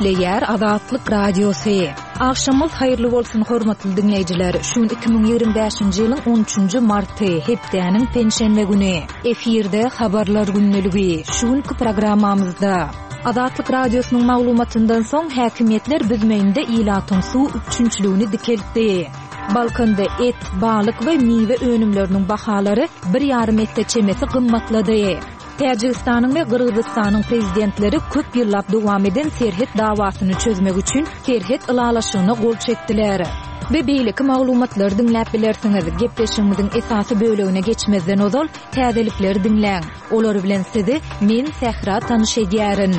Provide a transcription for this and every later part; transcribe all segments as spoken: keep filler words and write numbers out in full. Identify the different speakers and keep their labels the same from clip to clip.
Speaker 1: Eşleýär Azatlyk Radiosu. Akşamyz haýyrly bolsun hormatly dinleýijiler. Şuň iki bin ýigirme beşinji ýylyň on üçünji marty, hepdeniň penşenbe güni. Efirde habarlar günneligi. Şuňky programmamyzda Azatlyk Radiosynyň maglumatyndan soň häkimetler büzmeýinde ilatyň suw üçünçlüğini dikeltdi. Balkonda et, balyk we miwe önümleriniň bahalary bir ýarym ette çemesi gymmatlady. Täjikistanyň we Gyrgyzstanyň prezidentleri köp ýyllap dowam eden serhet dawasyny çözmek üçin serhet ylalaşygyna gol çekdiler. Ve beýleki maglumatlar dinläp bilersiňiz. Gepleşigimiziň esasy bölegine geçmezden ozal täzelikleri dinläň. Olar bilen sizi men Sehra tanyşedýärin.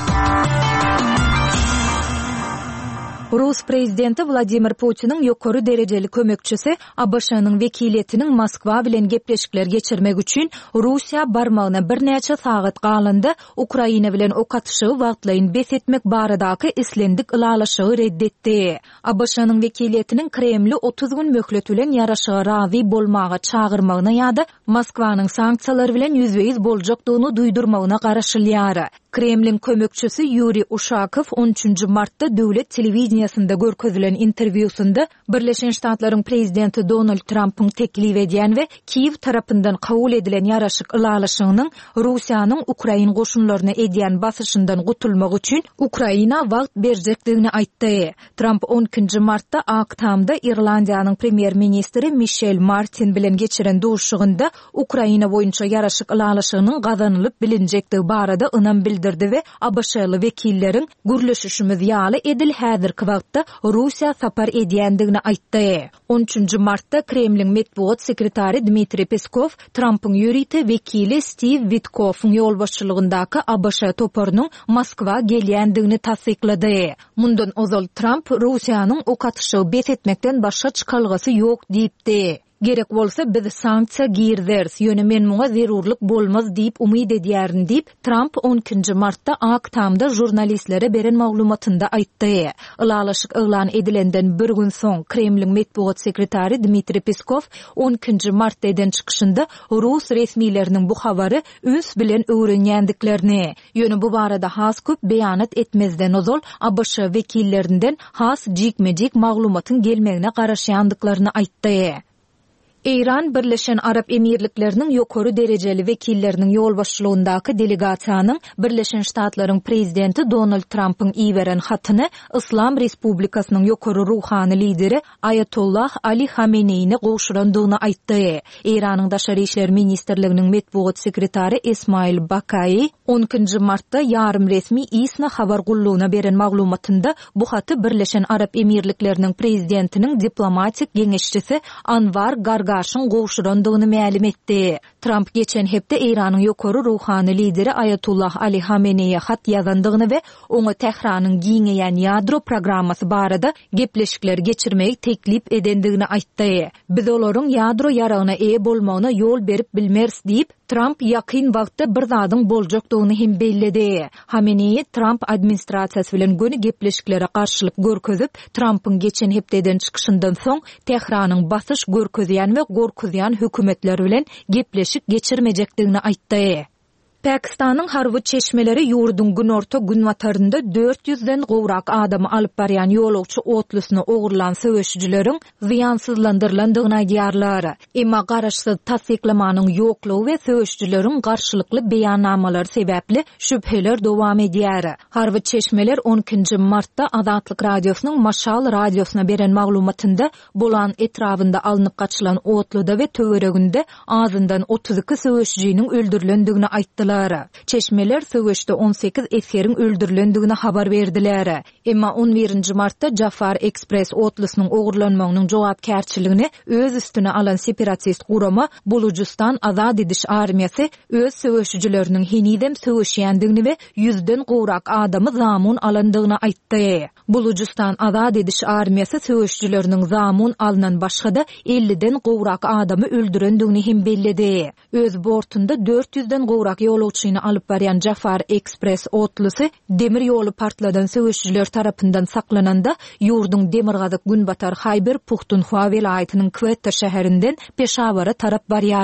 Speaker 1: Rus prezidenti Vladimir Putin'in ýokary derejeli kömekçisi A B Ş'nyň wekiliýetiniň Moskwa bilen gepleşikler geçirmek üçin Russiýa barmagyna bir näçe sagat galynda Ukraina bilen ok atışygy wagtlaryny bes etmek baradaky islendik ylalaşygy reddetdi. A B Ş'nyň wekiliýetiniň Kremli otuz gün möhlet bilen ýaraşyga razy bolmagy çağırmagyna ýa-da Moskwanyň sanksiýalary bilen ýüzbeýiz boljakdygyny duýdurmagyna garaşylýar. Kremlin kömekçisi Yuri Ushakov on üçünji martda döwlet telewiziýasynda görkezülen interwýusynda Birleşen Ştatlaryň prezidenti Donald Trump'yň teklip edýän we Kiýew tarapyndan kabul edilen ýaraşyk ylalaşygynyň Russiýanyň Ukraina goşunlaryna edýän basyşyndan gutulmak üçin Ukraina wagt berjekdigini aýtdy. Trump on ikinji martda Aktamda Irlandiýanyň premier ministri Michel Martin bilen geçiren duşugynda Ukraina boýunça ýaraşyk ylalaşygynyň gazanylyp bilinjektigi barada ynam bildirdi. ve A B Ş'ly wekillerin gürleşişimiz ýaly edil häzirki wagtda Russiýa sapar edýändigini aýtdy. on üçünji martda Kremlin medeniýet sekretary Dmitri Peskov Trump'yň ýüriti wekili Steve Witkoff'yň ýolbaşçylygyndaky A B Ş toparynyň Moskwa gelýändigini tasdiklady. Mundan ozal Trump Russiýanyň ok atışygy bes etmekden başga çykalgasy ýok diýipdi. Gerek bolsa biz sanksiýa girders, ýöne men muňa zerurlyk bolmaz diýip umyd edýärin diýip Trump on ikinji martda Aktamda jurnalistlere beren maglumatynda aýtdy. Ylalaşyk eglan edilenden bir gün soň Kremlin medeniýet sekretary Dmitri Peskov on ikinji martda eden çykyşynda Rus resmiýetleriniň bu habary üns bilen öwrenýändiklerini, ýöne bu barada has köp beýanat etmezden ozal A B Ş wekillerinden has jikmejik maglumatyň gelmegine garaşýandyklaryny aýtdy. İran Birleşen Arap Emirlikleriniň ýokary derejeli wekilleriniň ýolbaşçylygyndaky delegasiýanyň Birleşen Ştatlaryň prezidenti Donald Trump'yň iýeren hatyny Islam Respublikasynyň ýokary ruhany lideri Ayatollah Ali Hameneýni gowşurandygyny aýtdy. İranyň Daşary işler ministrliginiň medeniýet sekretary Esmail Bakai on ikinji martda ýarym resmi isna habar gullugyna beren maglumatynda bu haty Birleşen Arap Emirlikleriniň prezidentiniň diplomatik geňeşçisi Anwar Gargaşyň gowşurandygyny ma'lum etdi. Trump geçen hepde İranyň ýokary ruhany lideri Ayatollah Ali Hameneýe hat ýazandygyny we oňa Tehranyň giňeýän ýadro programmasy barada gepleşikler geçirmeyi teklip edendigini aýtdy. Biz olaryň ýadro ýaragyna eýe bolmagyna ýol berip bilmers diýip Trump ýakyn wagtda bir zadyň boljakdygyny hem belledi. Hameneýe Trump administrasiýasy bilen göni gepleşiklere garşylyk görkezip Trump'yň geçen hepdeden çykyşyndan soň Tehranyň basyş görkezýän we gorkuzýan hökümetler bilen gepleşik geçirmejekdigini aýtdy. Pakistanyň harby çeşmeleri ýurduň günorta gün watarynda dört yüzden gowrak adamy alyp barýan ýolagçy otlusyny ogurlan söwüşçüleriň ziýansızlandyrlandygyny aýdýarlar. Emma garaşsyz tasdiklamanyň ýoklugy we söwüşçüleriň garşylykly beýannamalar sebäpli şüpheler dowam edýär. Harby çeşmeler on ikinji martda Azatlyk Radiosynyň Maşal radiosyna beren maglumatynda bolan etrafynda alınıp gaçylan otluda we töwereginde azyndan otuz iki söwüşçüniň öldürilendigini aýtdylar. Çeşmeler söwüşde on sekiz eseriň öldürilendigini habar berdiler. Emma on birinji martda Jafar Express otlusynyň ogurlanmagynyň jogapkärçiligini öz üstüne alan separatist gurama Bulujistan Azad ediş armiýasy öz söwüşçüleriniň henidem söwüşýändigini we yüzden gowrak adamy zamun alandygyny aýtdy. Bulujistan Azad ediş armiýasy söwüşçüleriniň zamun alınan başga-da elliden gowrak adamy öldürendigini hem belledi. Öz bortunda dört yüzden gowrak ýolagçyny alyp barýan Jafar Express otlusy demir ýolu partladan söwüşçüler tarapyndan saklananda ýurduň Demirgazyk Günbatar Haýber Puhtunhwa welaýatynyň Quetta şäherinden Peşawara tarap barýar.